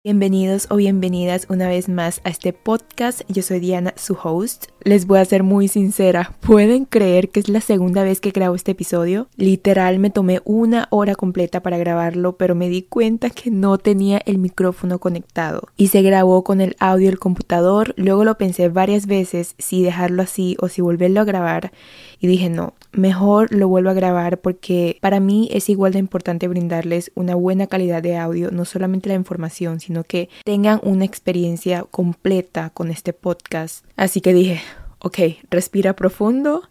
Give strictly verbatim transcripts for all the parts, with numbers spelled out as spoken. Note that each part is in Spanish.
Bienvenidos o bienvenidas una vez más a este podcast. Yo soy Diana, su host. Les voy a ser muy sincera, ¿pueden creer que es la segunda vez que grabo este episodio? Literal me tomé una hora completa para grabarlo, pero me di cuenta que no tenía el micrófono conectado y se grabó con el audio del computador. Luego lo pensé varias veces si dejarlo así o si volverlo a grabar y dije no, mejor lo vuelvo a grabar porque para mí es igual de importante brindarles una buena calidad de audio, no solamente la información, sino que tengan una experiencia completa con este podcast. Así que dije, ok, respira profundo.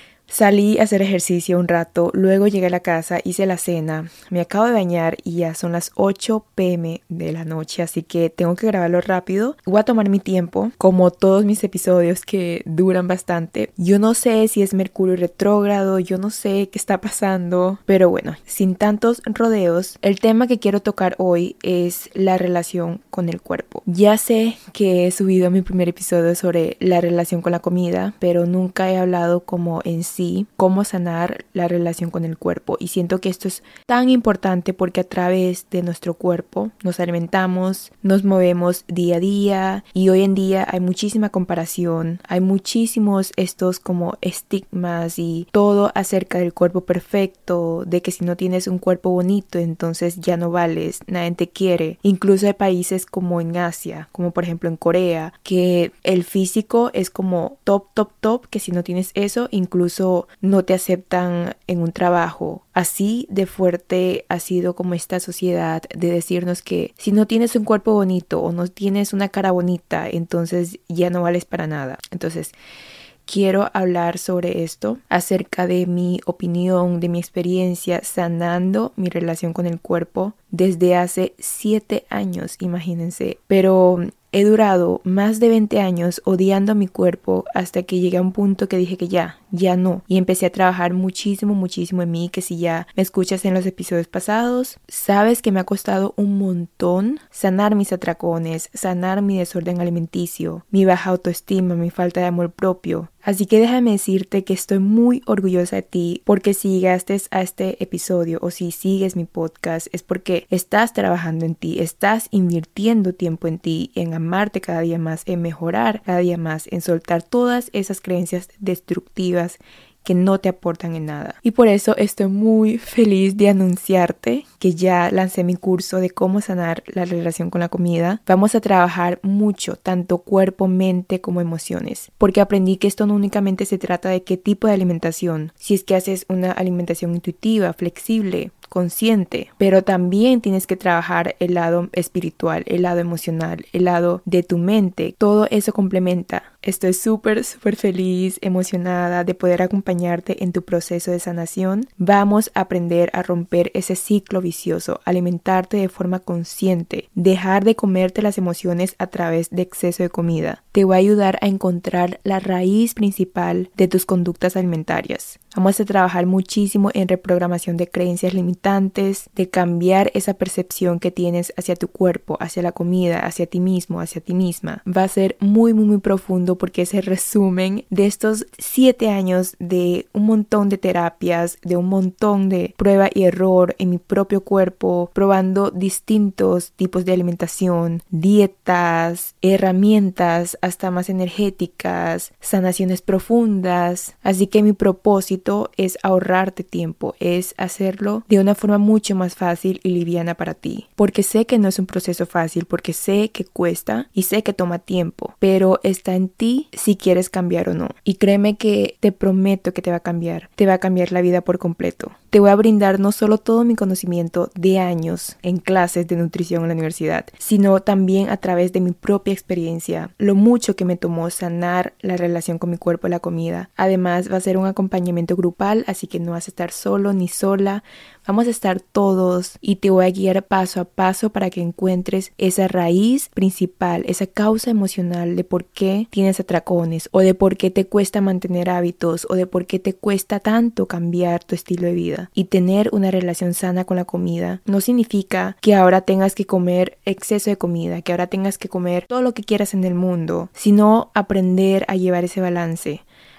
Salí a hacer ejercicio un rato, luego llegué a la casa, hice la cena, me acabo de bañar y ya son las ocho pe eme de la noche, así que tengo que grabarlo rápido. Voy a tomar mi tiempo, como todos mis episodios que duran bastante. Yo no sé si es Mercurio retrógrado, yo no sé qué está pasando, pero bueno, sin tantos rodeos, el tema que quiero tocar hoy es la relación con el cuerpo. Ya sé que he subido mi primer episodio sobre la relación con la comida, pero nunca he hablado como en sí cómo sanar la relación con el cuerpo, y siento que esto es tan importante porque a través de nuestro cuerpo nos alimentamos, nos movemos día a día, y hoy en día hay muchísima comparación, hay muchísimos estos como estigmas y todo acerca del cuerpo perfecto, de que si no tienes un cuerpo bonito entonces ya no vales, nadie te quiere. Incluso hay países como en Asia, como por ejemplo en Corea, que el físico es como top, top, top, que si no tienes eso incluso no te aceptan en un trabajo. Así de fuerte ha sido como esta sociedad de decirnos que si no tienes un cuerpo bonito o no tienes una cara bonita, entonces ya no vales para nada. Entonces, quiero hablar sobre esto, acerca de mi opinión, de mi experiencia sanando mi relación con el cuerpo desde hace siete años, imagínense. Pero he durado más de veinte años odiando a mi cuerpo hasta que llegué a un punto que dije que ya, ya no. Y empecé a trabajar muchísimo, muchísimo en mí, que si ya me escuchas en los episodios pasados, sabes que me ha costado un montón sanar mis atracones, sanar mi desorden alimenticio, mi baja autoestima, mi falta de amor propio. Así que déjame decirte que estoy muy orgullosa de ti, porque si llegaste a este episodio o si sigues mi podcast es porque estás trabajando en ti, estás invirtiendo tiempo en ti, en amarte cada día más, en mejorar cada día más, en soltar todas esas creencias destructivas que no te aportan en nada. Y por eso estoy muy feliz de anunciarte que ya lancé mi curso de cómo sanar la relación con la comida. Vamos a trabajar mucho, tanto cuerpo, mente como emociones, porque aprendí que esto no únicamente se trata de qué tipo de alimentación, si es que haces una alimentación intuitiva, flexible, consciente, pero también tienes que trabajar el lado espiritual, el lado emocional, el lado de tu mente. Todo eso complementa. Estoy súper, súper feliz, emocionada de poder acompañarte en tu proceso de sanación. Vamos a aprender a romper ese ciclo vicioso, alimentarte de forma consciente, dejar de comerte las emociones a través de exceso de comida. Te voy a ayudar a encontrar la raíz principal de tus conductas alimentarias. Vamos a trabajar muchísimo en reprogramación de creencias limitantes, de cambiar esa percepción que tienes hacia tu cuerpo, hacia la comida, hacia ti mismo, hacia ti misma. Va a ser muy, muy, muy profundo porque es el resumen de estos siete años de un montón de terapias, de un montón de prueba y error en mi propio cuerpo, probando distintos tipos de alimentación, dietas, herramientas hasta más energéticas, sanaciones profundas. Así que mi propósito es ahorrarte tiempo, es hacerlo de una forma mucho más fácil y liviana para ti, porque sé que no es un proceso fácil, porque sé que cuesta y sé que toma tiempo, pero está en ti si quieres cambiar o no. Y créeme que te prometo que te va a cambiar, te va a cambiar la vida por completo. Te voy a brindar no solo todo mi conocimiento de años en clases de nutrición en la universidad, sino también a través de mi propia experiencia, lo mucho que me tomó sanar la relación con mi cuerpo y la comida. Además va a ser un acompañamiento grupal, así que no vas a estar solo ni sola. Vamos a estar todos y te voy a guiar paso a paso para que encuentres esa raíz principal, esa causa emocional de por qué tienes atracones o de por qué te cuesta mantener hábitos o de por qué te cuesta tanto cambiar tu estilo de vida. Y tener una relación sana con la comida no significa que ahora tengas que comer exceso de comida, que ahora tengas que comer todo lo que quieras en el mundo, sino aprender a llevar ese balance.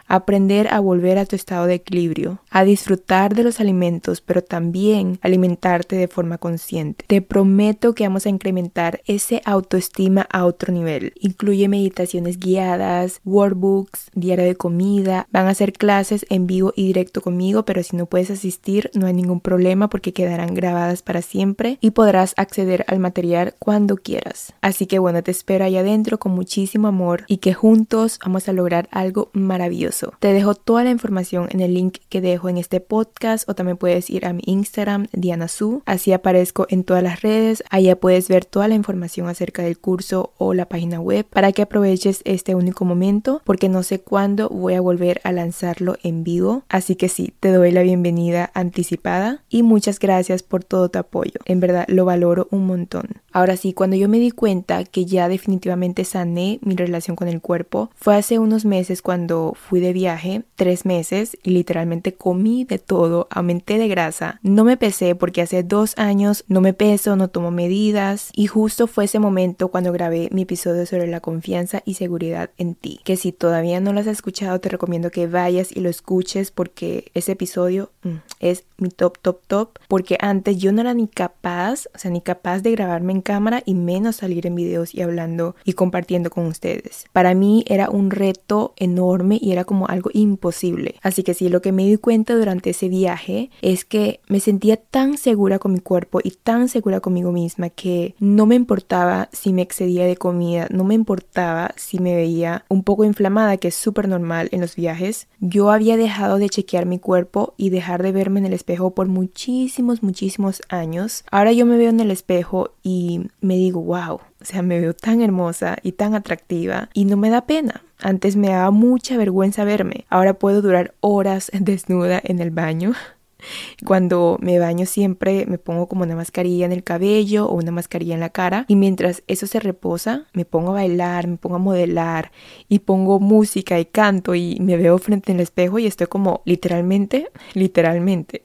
aprender a volver a tu estado de equilibrio, a disfrutar de los alimentos, pero también alimentarte de forma consciente. Te prometo que vamos a incrementar ese autoestima a otro nivel. Incluye meditaciones guiadas, workbooks, diario de comida, van a ser clases en vivo y directo conmigo, pero si no puedes asistir no hay ningún problema porque quedarán grabadas para siempre y podrás acceder al material cuando quieras. Así que bueno, te espero allá adentro con muchísimo amor y que juntos vamos a lograr algo maravilloso. Te dejo toda la información en el link que dejo en este podcast o también puedes ir a mi Instagram, Diana Su. Así aparezco en todas las redes. Allá puedes ver toda la información acerca del curso o la página web para que aproveches este único momento porque no sé cuándo voy a volver a lanzarlo en vivo. Así que sí, te doy la bienvenida anticipada y muchas gracias por todo tu apoyo. En verdad lo valoro un montón. Ahora sí, cuando yo me di cuenta que ya definitivamente sané mi relación con el cuerpo, fue hace unos meses cuando fui de viaje, tres meses, y literalmente comí de todo, aumenté de grasa. No me pesé porque hace dos años no me peso, no tomo medidas, y justo fue ese momento cuando grabé mi episodio sobre la confianza y seguridad en ti, que si todavía no lo has escuchado te recomiendo que vayas y lo escuches porque ese episodio mm, es mi top, top, top, porque antes yo no era ni capaz, o sea, ni capaz de grabarme en cámara y menos salir en videos y hablando y compartiendo con ustedes. Para mí era un reto enorme y era como algo imposible. Así que sí, lo que me di cuenta durante ese viaje es que me sentía tan segura con mi cuerpo y tan segura conmigo misma que no me importaba si me excedía de comida, no me importaba si me veía un poco inflamada, que es súper normal en los viajes. Yo había dejado de chequear mi cuerpo y dejar de verme en el espejo por muchísimos, muchísimos años. Ahora yo me veo en el espejo y me digo, wow, o sea, me veo tan hermosa y tan atractiva y no me da pena. Antes me daba mucha vergüenza verme. Ahora puedo durar horas desnuda en el baño. Cuando me baño siempre me pongo como una mascarilla en el cabello o una mascarilla en la cara y mientras eso se reposa me pongo a bailar, me pongo a modelar y pongo música y canto y me veo frente al espejo y estoy como literalmente, literalmente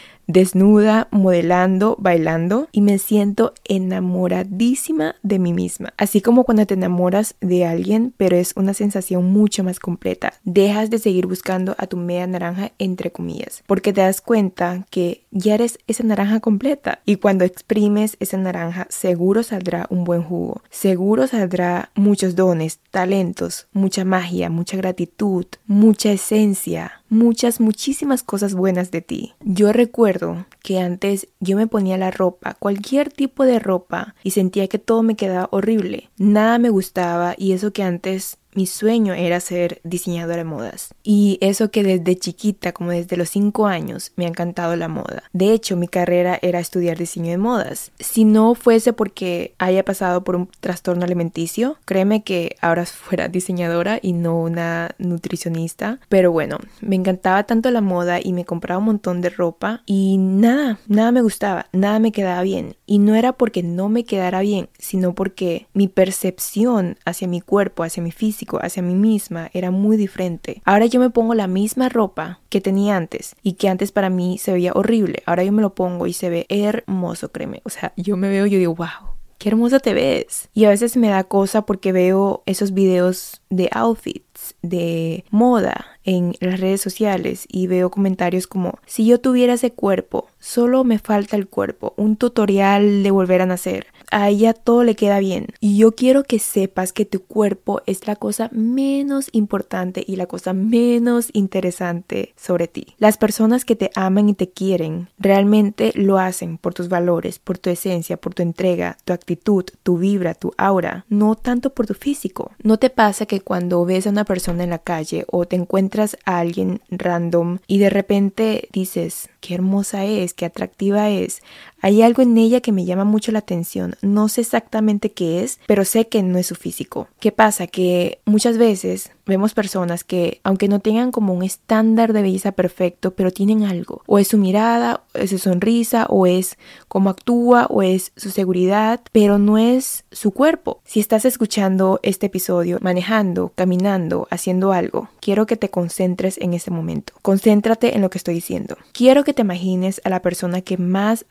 desnuda, modelando, bailando y me siento enamoradísima de mí misma. Así como cuando te enamoras de alguien, pero es una sensación mucho más completa. Dejas de seguir buscando a tu media naranja entre comillas, porque te das cuenta que ya eres esa naranja completa y cuando exprimes esa naranja seguro saldrá un buen jugo, seguro saldrá muchos dones, talentos, mucha magia, mucha gratitud, mucha esencia, muchas, muchísimas cosas buenas de ti. Yo recuerdo que antes yo me ponía la ropa, cualquier tipo de ropa, y sentía que todo me quedaba horrible. Nada me gustaba y eso que antes mi sueño era ser diseñadora de modas. Y eso que desde chiquita, como desde los cinco años, me ha encantado la moda. De hecho, mi carrera era estudiar diseño de modas. Si no fuese porque haya pasado por un trastorno alimenticio, créeme que ahora fuera diseñadora y no una nutricionista. Pero bueno, me encantaba tanto la moda y me compraba un montón de ropa y nada, nada me gustaba, nada me quedaba bien. Y no era porque no me quedara bien, sino porque mi percepción hacia mi cuerpo, hacia mi físico, hacia mí misma era muy diferente. Ahora yo me pongo la misma ropa que tenía antes y que antes para mí se veía horrible. Ahora yo me lo pongo y se ve hermoso, créeme. O sea, yo me veo y yo digo, wow, qué hermosa te ves. Y a veces me da cosa porque veo esos videos de outfits, de moda en las redes sociales y veo comentarios como, si yo tuviera ese cuerpo, solo me falta el cuerpo, un tutorial de volver a nacer. A ella todo le queda bien. Y yo quiero que sepas que tu cuerpo es la cosa menos importante y la cosa menos interesante sobre ti. Las personas que te aman y te quieren realmente lo hacen por tus valores, por tu esencia, por tu entrega, tu actitud, tu vibra, tu aura, no tanto por tu físico. ¿No te pasa que cuando ves a una persona en la calle o te encuentras a alguien random y de repente dices, qué hermosa es, qué atractiva es? Hay algo en ella que me llama mucho la atención. No sé exactamente qué es, pero sé que no es su físico. ¿Qué pasa? Que muchas veces vemos personas que, aunque no tengan como un estándar de belleza perfecto, pero tienen algo. O es su mirada, o es su sonrisa, o es cómo actúa, o es su seguridad, pero no es su cuerpo. Si estás escuchando este episodio, manejando, caminando, haciendo algo, quiero que te concentres en este momento. Concéntrate en lo que estoy diciendo. Quiero que te imagines a la persona que más amas en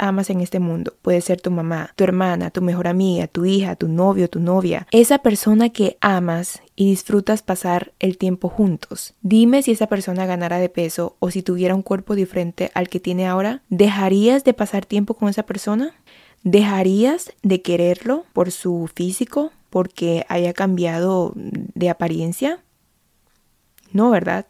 este mundo. Puede ser tu mamá, tu hermana, tu mejor amiga, tu hija, tu novio, tu novia. Esa persona que amas y disfrutas pasar el tiempo juntos. Dime si esa persona ganara de peso o si tuviera un cuerpo diferente al que tiene ahora, ¿dejarías de pasar tiempo con esa persona? ¿Dejarías de quererlo por su físico? ¿Porque haya cambiado de apariencia? No, ¿verdad?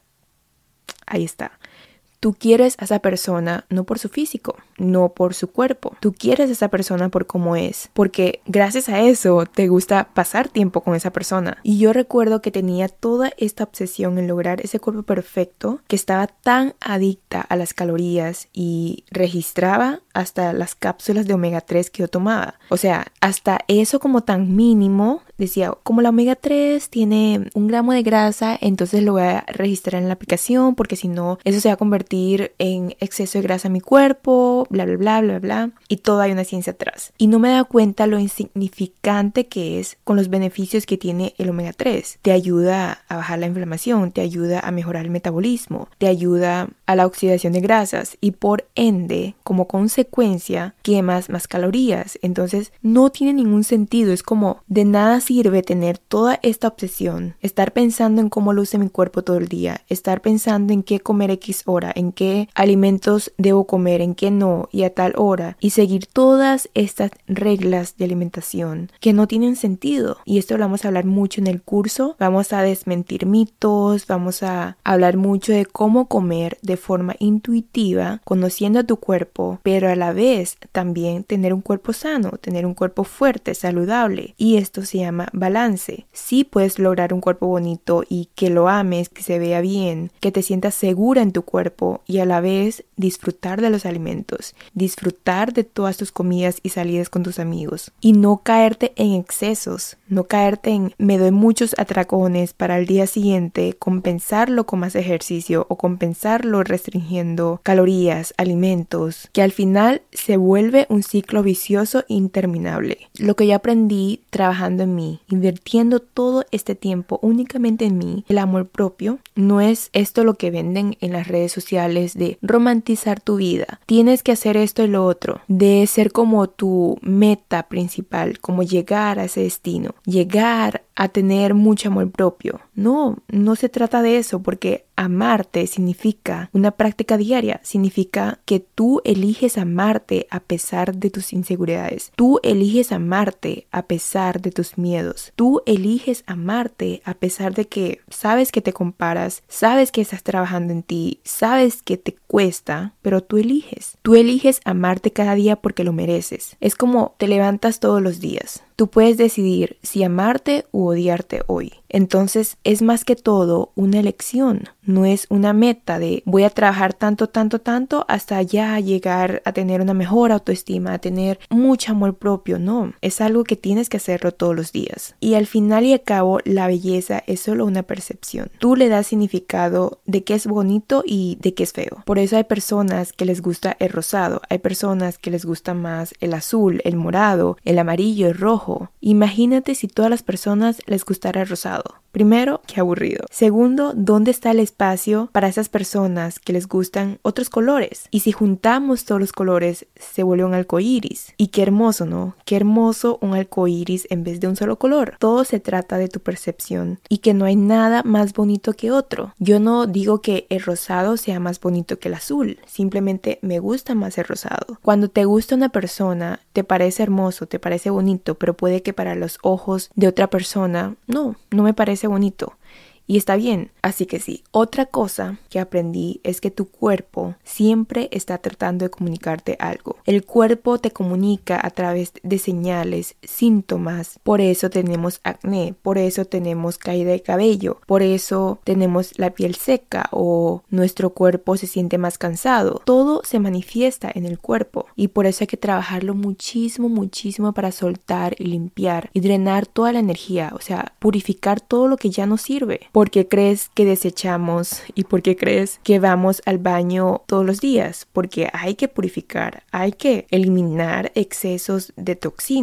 Ahí está. Tú quieres a esa persona no por su físico, no por su cuerpo. Tú quieres a esa persona por cómo es, porque gracias a eso te gusta pasar tiempo con esa persona. Y yo recuerdo que tenía toda esta obsesión en lograr ese cuerpo perfecto, que estaba tan adicta a las calorías y registraba hasta las cápsulas de omega tres que yo tomaba. O sea, hasta eso como tan mínimo, decía, como la omega tres tiene un gramo de grasa, entonces lo voy a registrar en la aplicación, porque si no, eso se va a convertir en exceso de grasa en mi cuerpo, bla, bla, bla, bla, bla. Y todo hay una ciencia atrás. Y no me da cuenta lo insignificante que es con los beneficios que tiene el omega tres. Te ayuda a bajar la inflamación, te ayuda a mejorar el metabolismo, te ayuda a la oxidación de grasas y por ende, como consecuencia, quemas más calorías. Entonces, no tiene ningún sentido. Es como, de nada sirve tener toda esta obsesión, estar pensando en cómo luce mi cuerpo todo el día, estar pensando en qué comer X hora, en qué alimentos debo comer, en qué no, y a tal hora, y seguir todas estas reglas de alimentación que no tienen sentido. Y esto lo vamos a hablar mucho en el curso. Vamos a desmentir mitos, vamos a hablar mucho de cómo comer de forma intuitiva, conociendo a tu cuerpo, pero a la vez también tener un cuerpo sano, tener un cuerpo fuerte, saludable. Y esto se llama balance. Sí puedes lograr un cuerpo bonito y que lo ames, que se vea bien, que te sientas segura en tu cuerpo y a la vez disfrutar de los alimentos, disfrutar de todas tus comidas y salidas con tus amigos y no caerte en excesos, no caerte en me doy muchos atracones para el día siguiente compensarlo con más ejercicio o compensarlo restringiendo calorías, alimentos, que al final se vuelve un ciclo vicioso interminable. Lo que yo aprendí trabajando en mí, invirtiendo todo este tiempo únicamente en mí, el amor propio, no es esto lo que venden en las redes sociales de romantizar tu vida. Tienes que hacer esto y lo otro, de ser como tu meta principal, como llegar a ese destino, llegar a tener mucho amor propio. No, no se trata de eso, porque amarte significa una práctica diaria, significa que tú eliges amarte a pesar de tus inseguridades, tú eliges amarte a pesar de tus miedos, tú eliges amarte a pesar de que sabes que te comparas, sabes que estás trabajando en ti, sabes que te cuesta, pero tú eliges, tú eliges amarte cada día porque lo mereces. Es como te levantas todos los días. Tú puedes decidir si amarte u odiarte hoy. Entonces es más que todo una elección, no es una meta de voy a trabajar tanto, tanto, tanto hasta ya llegar a tener una mejor autoestima, a tener mucho amor propio. No, es algo que tienes que hacerlo todos los días. Y al final y al cabo, la belleza es solo una percepción. Tú le das significado de qué es bonito y de qué es feo. Por eso hay personas que les gusta el rosado, hay personas que les gusta más el azul, el morado, el amarillo, el rojo. Imagínate si todas las personas les gustara el rosado. Primero, qué aburrido. Segundo, ¿dónde está el espacio para esas personas que les gustan otros colores? Y si juntamos todos los colores, se vuelve un arcoíris. Y qué hermoso, ¿no? Qué hermoso un arcoíris en vez de un solo color. Todo se trata de tu percepción y que no hay nada más bonito que otro. Yo no digo que el rosado sea más bonito que el azul. Simplemente me gusta más el rosado. Cuando te gusta una persona, te parece hermoso, te parece bonito, pero puede que para los ojos de otra persona, no, no me parece bonito. Y está bien, así que sí. Otra cosa que aprendí es que tu cuerpo siempre está tratando de comunicarte algo. El cuerpo te comunica a través de señales, síntomas. Por eso tenemos acné, por eso tenemos caída de cabello, por eso tenemos la piel seca o nuestro cuerpo se siente más cansado. Todo se manifiesta en el cuerpo y por eso hay que trabajarlo muchísimo, muchísimo para soltar y limpiar y drenar toda la energía, o sea, purificar todo lo que ya no sirve. ¿Por qué crees que desechamos y por qué crees que vamos al baño todos los días? Porque hay que purificar, hay que eliminar excesos de toxinas.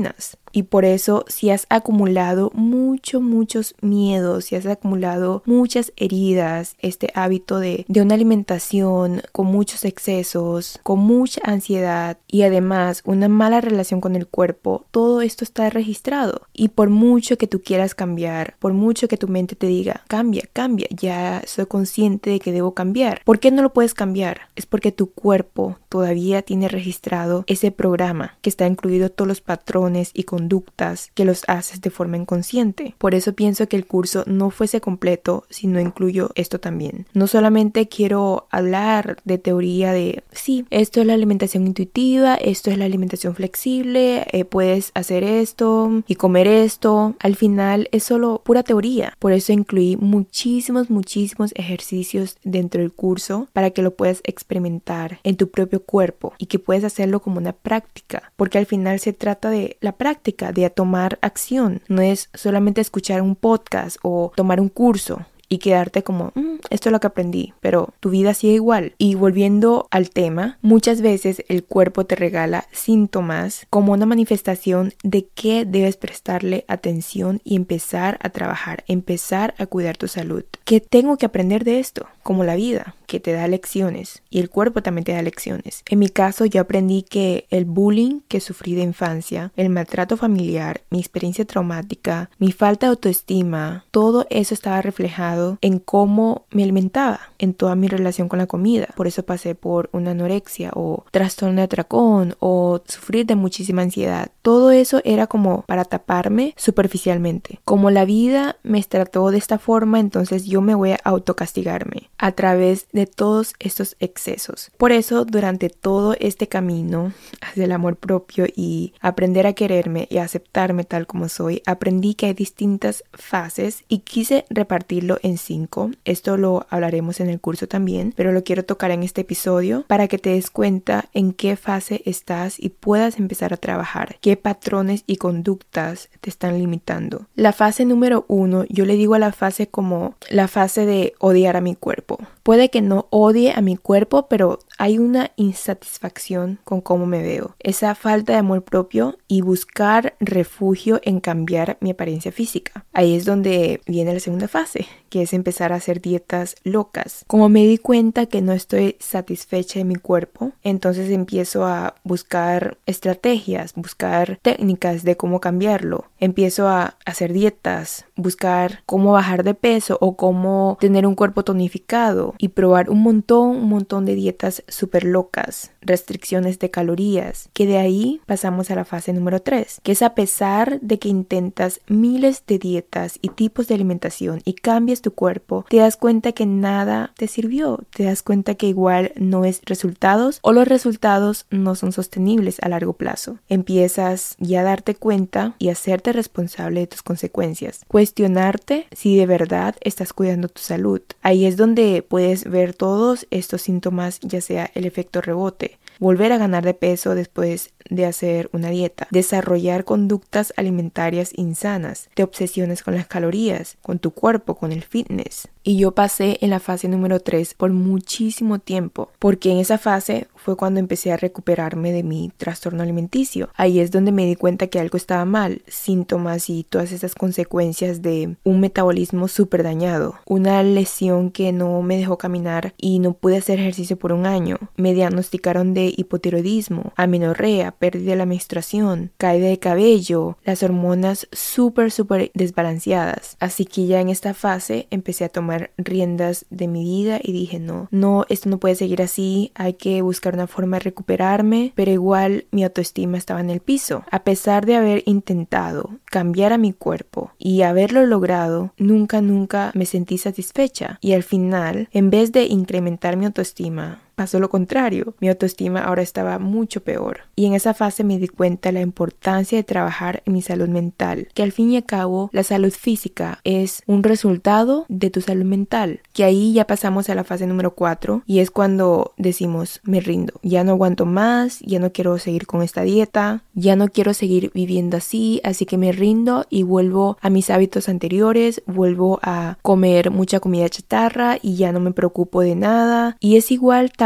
Y por eso, si has acumulado muchos, muchos miedos, si has acumulado muchas heridas, este hábito de, de una alimentación con muchos excesos, con mucha ansiedad y además una mala relación con el cuerpo, todo esto está registrado. Y por mucho que tú quieras cambiar, por mucho que tu mente te diga, cambia, cambia, ya soy consciente de que debo cambiar. ¿Por qué no lo puedes cambiar? Es porque tu cuerpo todavía tiene registrado ese programa que está incluido todos los patrones y conductas que los haces de forma inconsciente. Por eso pienso que el curso no fuese completo si no incluyo esto también. No solamente quiero hablar de teoría de, sí, esto es la alimentación intuitiva, esto es la alimentación flexible, eh, puedes hacer esto y comer esto. Al final es solo pura teoría. Por eso incluí muchísimos, muchísimos ejercicios dentro del curso para que lo puedas experimentar en tu propio cuerpo y que puedas hacerlo como una práctica, porque al final se trata de la práctica, de tomar acción. No es solamente escuchar un podcast o tomar un curso y quedarte como, mmm, esto es lo que aprendí, pero tu vida sigue igual. Y volviendo al tema, muchas veces el cuerpo te regala síntomas como una manifestación de que debes prestarle atención y empezar a trabajar, empezar a cuidar tu salud. ¿Qué tengo que aprender de esto? Como la vida, que te da lecciones y el cuerpo también te da lecciones. En mi caso, yo aprendí que el bullying que sufrí de infancia, el maltrato familiar, mi experiencia traumática, mi falta de autoestima, todo eso estaba reflejado en cómo me alimentaba, en toda mi relación con la comida. Por eso pasé por una anorexia o trastorno de atracón o sufrir de muchísima ansiedad. Todo eso era como para taparme superficialmente. Como la vida me trató de esta forma, entonces yo me voy a autocastigarme a través de todos estos excesos. Por eso, durante todo este camino hacia el amor propio y aprender a quererme y a aceptarme tal como soy, aprendí que hay distintas fases y quise repartirlo en cinco. Esto lo hablaremos en el curso también, pero lo quiero tocar en este episodio para que te des cuenta en qué fase estás y puedas empezar a trabajar, qué patrones y conductas te están limitando. La fase número uno, yo le digo a la fase como la fase de odiar a mi cuerpo. Puede que no odie a mi cuerpo, pero hay una insatisfacción con cómo me veo. Esa falta de amor propio y buscar refugio en cambiar mi apariencia física. Ahí es donde viene la segunda fase, que es empezar a hacer dietas locas. Como me di cuenta que no estoy satisfecha de mi cuerpo, entonces empiezo a buscar estrategias, buscar técnicas de cómo cambiarlo. Empiezo a hacer dietas, buscar cómo bajar de peso o cómo tener un cuerpo tonificado y probar un montón, un montón de dietas súper locas, restricciones de calorías, que de ahí pasamos a la fase número tres, que es a pesar de que intentas miles de dietas y tipos de alimentación y cambias tu cuerpo, te das cuenta que nada te sirvió, te das cuenta que igual no es resultados o los resultados no son sostenibles a largo plazo. Empiezas ya a darte cuenta y hacerte responsable de tus consecuencias, cuestionarte si de verdad estás cuidando tu salud. Ahí es donde puedes ver todos estos síntomas, ya sea el efecto rebote, volver a ganar de peso después de hacer una dieta, desarrollar conductas alimentarias insanas, te obsesiones con las calorías, con tu cuerpo, con el fitness. Y yo pasé en la fase número tres por muchísimo tiempo, porque en esa fase fue cuando empecé a recuperarme de mi trastorno alimenticio. Ahí es donde me di cuenta que algo estaba mal, síntomas y todas esas consecuencias de un metabolismo súper dañado, una lesión que no me dejó caminar y no pude hacer ejercicio por un año. Me diagnosticaron de hipotiroidismo, amenorrea, pérdida de la menstruación, caída de cabello, las hormonas súper súper desbalanceadas. Así que ya en esta fase empecé a tomar riendas de mi vida y dije no, no, esto no puede seguir así, hay que buscar una forma de recuperarme, pero igual mi autoestima estaba en el piso. A pesar de haber intentado cambiar a mi cuerpo y haberlo logrado, nunca, nunca me sentí satisfecha y al final, en vez de incrementar mi autoestima, pasó lo contrario. Mi autoestima ahora estaba mucho peor. Y en esa fase me di cuenta de la importancia de trabajar en mi salud mental. Que al fin y al cabo, la salud física es un resultado de tu salud mental. Que ahí ya pasamos a la fase número cuatro. Y es cuando decimos, me rindo. Ya no aguanto más. Ya no quiero seguir con esta dieta. Ya no quiero seguir viviendo así. Así que me rindo y vuelvo a mis hábitos anteriores. Vuelvo a comer mucha comida chatarra. Y ya no me preocupo de nada. Y es igual tapar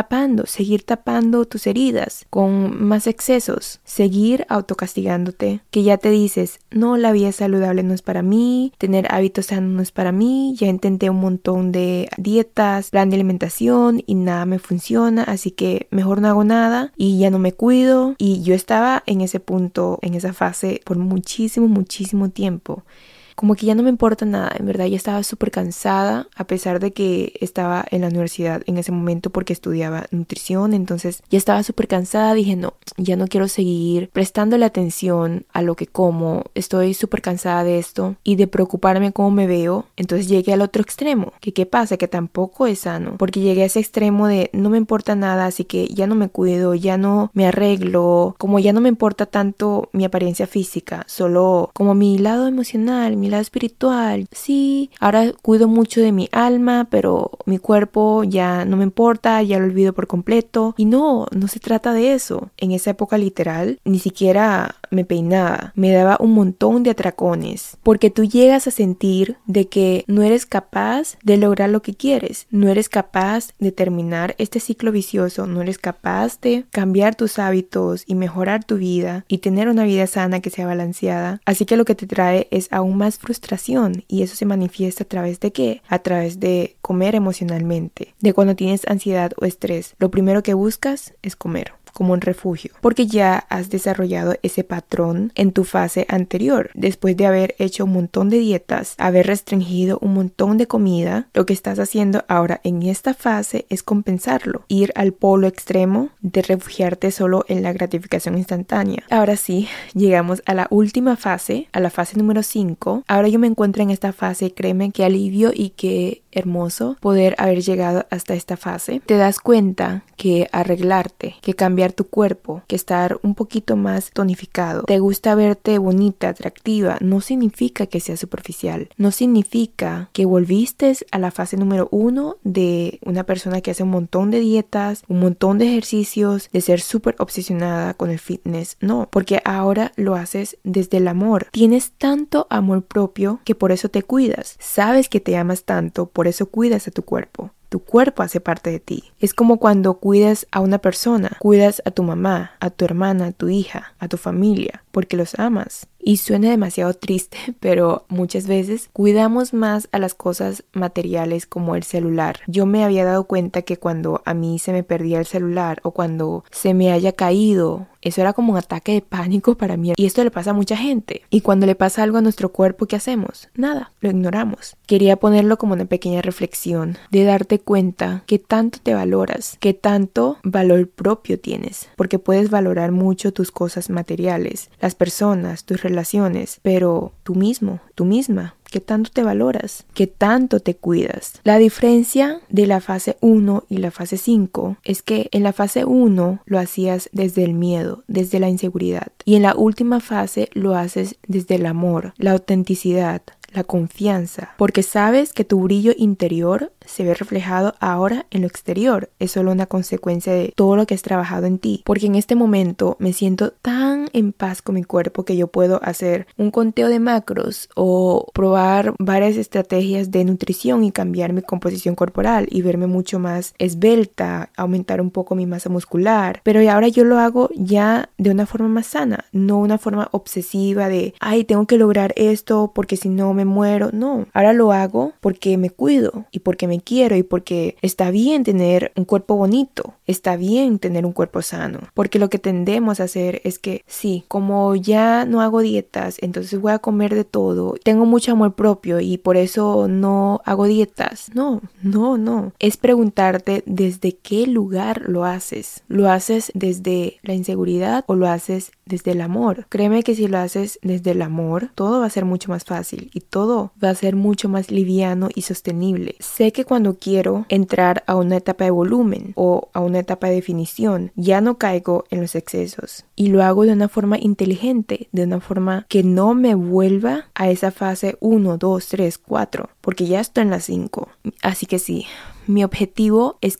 tapando, seguir tapando tus heridas con más excesos, seguir autocastigándote, que ya te dices, no, la vida saludable no es para mí, tener hábitos sanos no es para mí, ya intenté un montón de dietas, plan de alimentación y nada me funciona, así que mejor no hago nada y ya no me cuido. Y yo estaba en ese punto, en esa fase por muchísimo, muchísimo tiempo. Como que ya no me importa nada, en verdad ya estaba súper cansada, a pesar de que estaba en la universidad en ese momento porque estudiaba nutrición, entonces ya estaba súper cansada, dije no, ya no quiero seguir prestándole atención a lo que como, estoy súper cansada de esto y de preocuparme cómo me veo, entonces llegué al otro extremo, que qué pasa, que tampoco es sano, porque llegué a ese extremo de no me importa nada, así que ya no me cuido, ya no me arreglo, como ya no me importa tanto mi apariencia física, solo como mi lado emocional, mi lado espiritual. Sí, ahora cuido mucho de mi alma, pero mi cuerpo ya no me importa, ya lo olvido por completo. Y no, no se trata de eso. En esa época literal, ni siquiera me peinaba. Me daba un montón de atracones. Porque tú llegas a sentir de que no eres capaz de lograr lo que quieres. No eres capaz de terminar este ciclo vicioso. No eres capaz de cambiar tus hábitos y mejorar tu vida y tener una vida sana que sea balanceada. Así que lo que te trae es aún más frustración, y eso se manifiesta a través de ¿qué? A través de comer emocionalmente. De cuando tienes ansiedad o estrés, lo primero que buscas es comer, como un refugio, porque ya has desarrollado ese patrón en tu fase anterior. Después de haber hecho un montón de dietas, haber restringido un montón de comida, lo que estás haciendo ahora en esta fase es compensarlo, ir al polo extremo de refugiarte solo en la gratificación instantánea. Ahora sí, llegamos a la última fase, a la fase número cinco. Ahora yo me encuentro en esta fase, créeme que alivio y que hermoso poder haber llegado hasta esta fase. Te das cuenta que arreglarte, que cambiar tu cuerpo, que estar un poquito más tonificado, te gusta verte bonita, atractiva, no significa que sea superficial, no significa que volviste a la fase número uno de una persona que hace un montón de dietas, un montón de ejercicios, de ser súper obsesionada con el fitness. No, porque ahora lo haces desde el amor. Tienes tanto amor propio que por eso te cuidas. Sabes que te amas tanto, por eso cuidas a tu cuerpo. Tu cuerpo hace parte de ti. Es como cuando cuidas a una persona, cuidas a tu mamá, a tu hermana, a tu hija, a tu familia, porque los amas. Y suena demasiado triste, pero muchas veces cuidamos más a las cosas materiales como el celular. Yo me había dado cuenta que cuando a mí se me perdía el celular o cuando se me haya caído, eso era como un ataque de pánico para mí. Y esto le pasa a mucha gente. Y cuando le pasa algo a nuestro cuerpo, ¿qué hacemos? Nada, lo ignoramos. Quería ponerlo como una pequeña reflexión de darte cuenta que tanto te valoras, que tanto valor propio tienes, porque puedes valorar mucho tus cosas materiales, las personas, tus relaciones, pero tú mismo, tú misma, ¿qué tanto te valoras? ¿Qué tanto te cuidas? La diferencia de la fase uno y la fase cinco es que en la fase uno lo hacías desde el miedo, desde la inseguridad, y en la última fase lo haces desde el amor, la autenticidad, la confianza, porque sabes que tu brillo interior se ve reflejado ahora en lo exterior. Es solo una consecuencia de todo lo que has trabajado en ti, porque en este momento me siento tan en paz con mi cuerpo que yo puedo hacer un conteo de macros o probar varias estrategias de nutrición y cambiar mi composición corporal y verme mucho más esbelta, aumentar un poco mi masa muscular, pero ahora yo lo hago ya de una forma más sana, no una forma obsesiva de ay, tengo que lograr esto porque si no me muero. No, ahora lo hago porque me cuido y porque me quiero y porque está bien tener un cuerpo bonito, está bien tener un cuerpo sano, porque lo que tendemos a hacer es que sí, como ya no hago dietas, entonces voy a comer de todo, tengo mucho amor propio y por eso no hago dietas. No, no, no, es preguntarte desde qué lugar lo haces. ¿Lo haces desde la inseguridad o lo haces desde el amor? Créeme que si lo haces desde el amor, todo va a ser mucho más fácil y todo va a ser mucho más liviano y sostenible. Sé que cuando quiero entrar a una etapa de volumen o a una etapa de definición, ya no caigo en los excesos y lo hago de una forma inteligente, de una forma que no me vuelva a esa fase uno, dos, tres, cuatro, porque ya estoy en la cinco. Así que sí, mi objetivo es que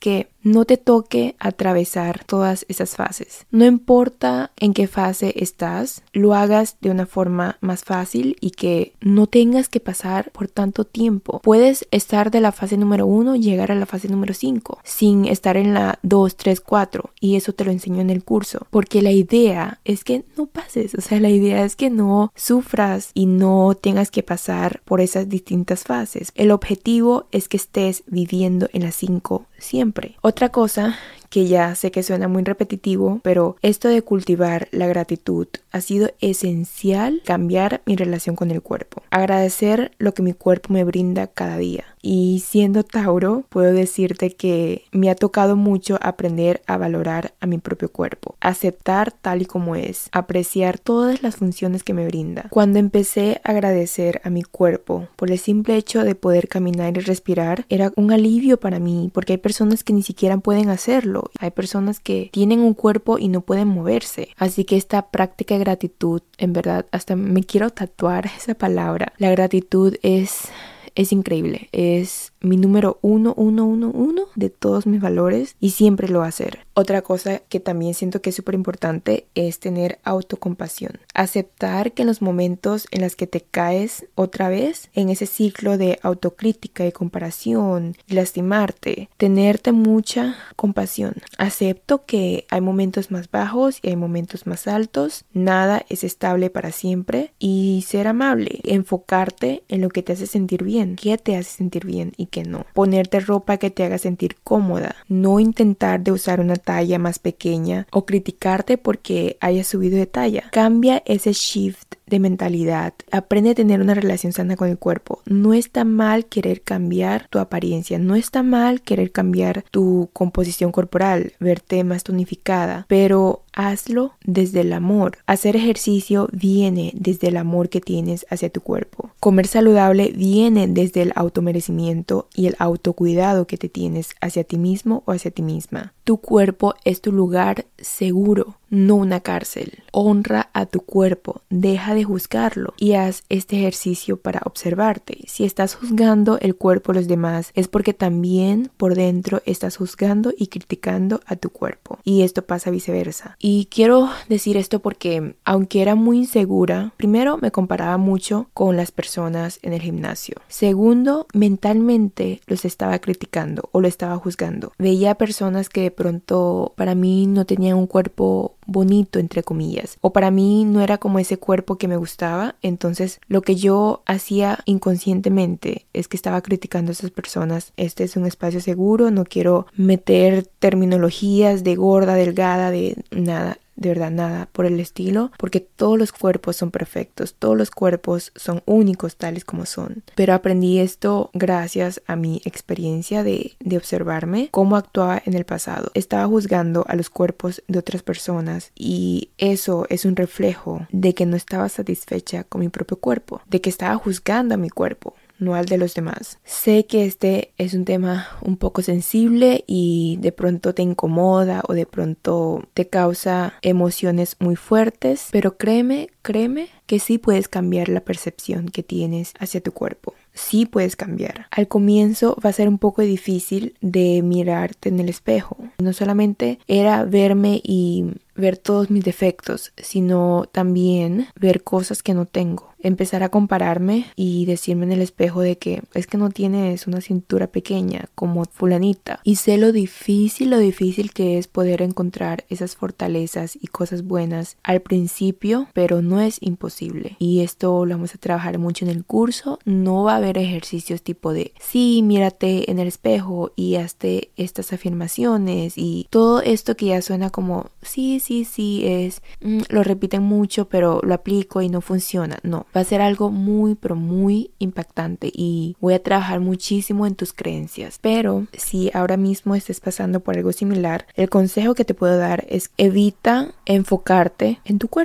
no te toque atravesar todas esas fases. No importa en qué fase estás, lo hagas de una forma más fácil y que no tengas que pasar por tanto tiempo. Puedes estar de la fase número uno y llegar a la fase número cinco sin estar en la dos, tres, cuatro, y eso te lo enseño en el curso, porque la idea es que no pases, o sea, la idea es que no sufras y no tengas que pasar por esas distintas fases. El objetivo es que estés viviendo en las cinco siempre. Otra cosa que ya sé que suena muy repetitivo, pero esto de cultivar la gratitud ha sido esencial cambiar mi relación con el cuerpo. Agradecer lo que mi cuerpo me brinda cada día. Y siendo Tauro, puedo decirte que me ha tocado mucho aprender a valorar a mi propio cuerpo, aceptar tal y como es, apreciar todas las funciones que me brinda. Cuando empecé a agradecer a mi cuerpo por el simple hecho de poder caminar y respirar, era un alivio para mí, porque hay personas que ni siquiera pueden hacerlo. Hay personas que tienen un cuerpo y no pueden moverse. Así que esta práctica de gratitud, en verdad, hasta me quiero tatuar esa palabra. La gratitud es... Es increíble, es mi número uno, uno, uno, uno de todos mis valores y siempre lo va a ser. Otra cosa que también siento que es súper importante es tener autocompasión. Aceptar que en los momentos en los que te caes otra vez en ese ciclo de autocrítica y comparación y lastimarte, tenerte mucha compasión. Acepto que hay momentos más bajos y hay momentos más altos. Nada es estable para siempre y ser amable. Enfocarte en lo que te hace sentir bien. ¿Qué te hace sentir bien y qué no? Ponerte ropa que te haga sentir cómoda. No intentar de usar una talla más pequeña o criticarte porque hayas subido de talla. Cambia ese shift de mentalidad. Aprende a tener una relación sana con el cuerpo. No está mal querer cambiar tu apariencia. No está mal querer cambiar tu composición corporal, verte más tonificada, pero hazlo desde el amor. Hacer ejercicio viene desde el amor que tienes hacia tu cuerpo. Comer saludable viene desde el automerecimiento y el autocuidado que te tienes hacia ti mismo o hacia ti misma. Tu cuerpo es tu lugar seguro, no una cárcel. Honra a tu cuerpo, deja de juzgarlo y haz este ejercicio para observarte. Si estás juzgando el cuerpo de los demás, es porque también por dentro estás juzgando y criticando a tu cuerpo. Y esto pasa viceversa. Y quiero decir esto porque, aunque era muy insegura, primero me comparaba mucho con las personas en el gimnasio. Segundo, mentalmente los estaba criticando o lo estaba juzgando. Veía personas que de pronto para mí no tenían un cuerpo bonito, entre comillas, o para mí no era como ese cuerpo que me gustaba. Entonces lo que yo hacía inconscientemente es que estaba criticando a esas personas. Este es un espacio seguro, no quiero meter terminologías de gorda, delgada, de nada, de verdad nada por el estilo, porque todos los cuerpos son perfectos, todos los cuerpos son únicos tales como son. Pero aprendí esto gracias a mi experiencia de, de observarme cómo actuaba en el pasado. Estaba juzgando a los cuerpos de otras personas y eso es un reflejo de que no estaba satisfecha con mi propio cuerpo, de que estaba juzgando a mi cuerpo, no al de los demás. Sé que este es un tema un poco sensible y de pronto te incomoda o de pronto te causa emociones muy fuertes, pero créeme, créeme que sí puedes cambiar la percepción que tienes hacia tu cuerpo. Sí puedes cambiar. Al comienzo va a ser un poco difícil de mirarte en el espejo. No solamente era verme y ver todos mis defectos, sino también ver cosas que no tengo. Empezar a compararme y decirme en el espejo de que es que no tienes una cintura pequeña como fulanita. Y sé lo difícil, lo difícil que es poder encontrar esas fortalezas y cosas buenas al principio, pero no es imposible. Y esto lo vamos a trabajar mucho en el curso. No va a haber ejercicios tipo de sí, mírate en el espejo y hazte estas afirmaciones y todo esto que ya suena como sí, sí, sí, es mm, lo repiten mucho, pero lo aplico y no funciona. No, va a ser algo muy, pero muy impactante y voy a trabajar muchísimo en tus creencias. Pero si ahora mismo estés pasando por algo similar, el consejo que te puedo dar es evita enfocarte en tu cuerpo.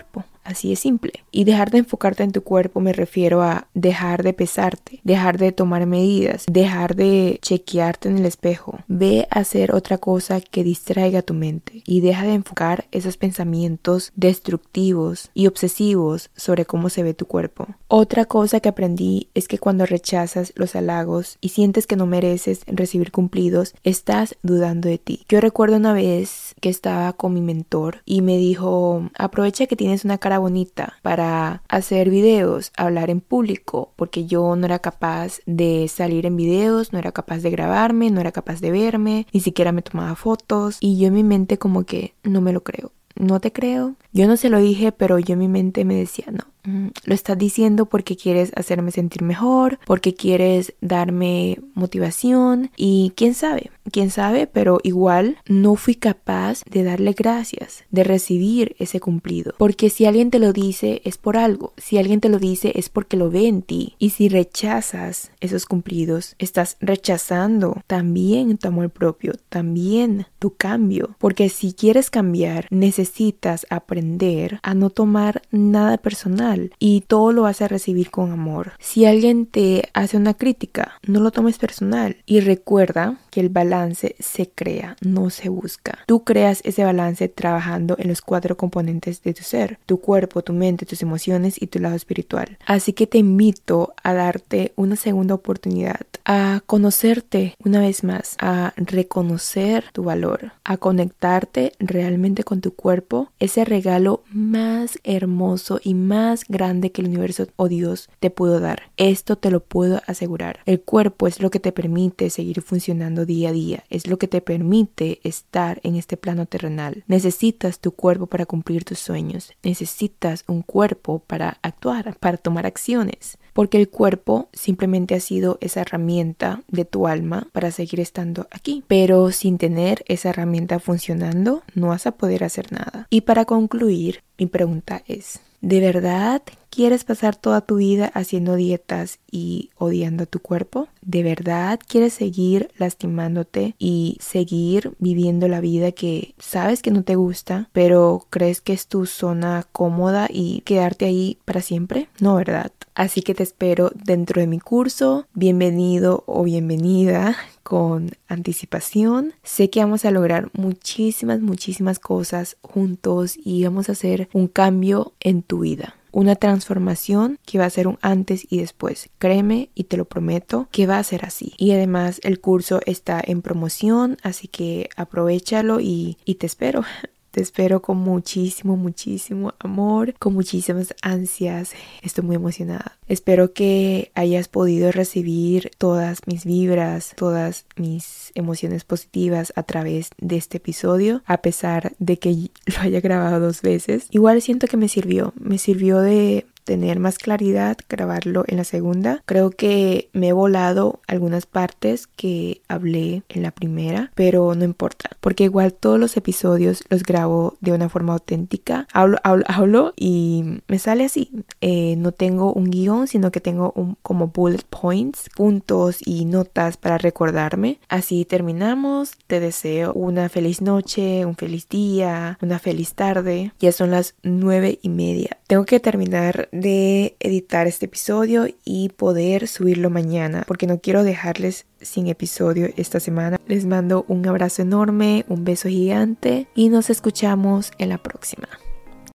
Así es simple. Y dejar de enfocarte en tu cuerpo me refiero a dejar de pesarte, dejar de tomar medidas, dejar de chequearte en el espejo. Ve a hacer otra cosa que distraiga tu mente y deja de enfocar esos pensamientos destructivos y obsesivos sobre cómo se ve tu cuerpo. Otra cosa que aprendí es que cuando rechazas los halagos y sientes que no mereces recibir cumplidos, estás dudando de ti. Yo recuerdo una vez que estaba con mi mentor y me dijo, aprovecha que tienes una cara bonita para hacer videos, hablar en público, porque yo no era capaz de salir en videos, no era capaz de grabarme, no era capaz de verme, ni siquiera me tomaba fotos y yo en mi mente como que no me lo creo. No te creo. Yo no se lo dije, pero yo en mi mente me decía, no, lo estás diciendo porque quieres hacerme sentir mejor, porque quieres darme motivación y quién sabe, quién sabe, pero igual no fui capaz de darle gracias, de recibir ese cumplido. Porque si alguien te lo dice es por algo, si alguien te lo dice es porque lo ve en ti. Y si rechazas esos cumplidos, estás rechazando también tu amor propio, también tu cambio. Porque si quieres cambiar, necesitas aprender a no tomar nada personal y todo lo vas a recibir con amor. Si alguien te hace una crítica, no lo tomes personal y recuerda que el balance se crea, no se busca. Tú creas ese balance trabajando en los cuatro componentes de tu ser: tu cuerpo, tu mente, tus emociones y tu lado espiritual. Así que te invito a darte una segunda oportunidad, a conocerte una vez más, a reconocer tu valor, a conectarte realmente con tu cuerpo, ese regalo más hermoso y más grande que el universo o Dios te pudo dar. Esto te lo puedo asegurar. El cuerpo es lo que te permite seguir funcionando día a día, es lo que te permite estar en este plano terrenal. Necesitas tu cuerpo para cumplir tus sueños, necesitas un cuerpo para actuar, para tomar acciones. Porque el cuerpo simplemente ha sido esa herramienta de tu alma para seguir estando aquí. Pero sin tener esa herramienta funcionando, no vas a poder hacer nada. Y para concluir, mi pregunta es, ¿de verdad quieres pasar toda tu vida haciendo dietas y odiando a tu cuerpo? ¿De verdad quieres seguir lastimándote y seguir viviendo la vida que sabes que no te gusta, pero crees que es tu zona cómoda y quedarte ahí para siempre? No, ¿verdad? Así que te espero dentro de mi curso. Bienvenido o bienvenida con anticipación. Sé que vamos a lograr muchísimas, muchísimas cosas juntos y vamos a hacer un cambio en tu vida. Una transformación que va a ser un antes y después. Créeme y te lo prometo que va a ser así. Y además el curso está en promoción, así que aprovéchalo y, y te espero. Te espero con muchísimo, muchísimo amor, con muchísimas ansias. Estoy muy emocionada. Espero que hayas podido recibir todas mis vibras, todas mis emociones positivas a través de este episodio, a pesar de que lo haya grabado dos veces. Igual siento que me sirvió, me sirvió de tener más claridad, grabarlo en la segunda. Creo que me he volado algunas partes que hablé en la primera, pero no importa, porque igual todos los episodios los grabo de una forma auténtica. Hablo, hablo, hablo y me sale así. Eh, no tengo un guión, sino que tengo un, como bullet points, puntos y notas para recordarme. Así terminamos. Te deseo una feliz noche, un feliz día, una feliz tarde. Ya son las nueve y media. Tengo que terminar de editar este episodio y poder subirlo mañana, porque no quiero dejarles sin episodio esta semana. Les mando un abrazo enorme, un beso gigante y nos escuchamos en la próxima.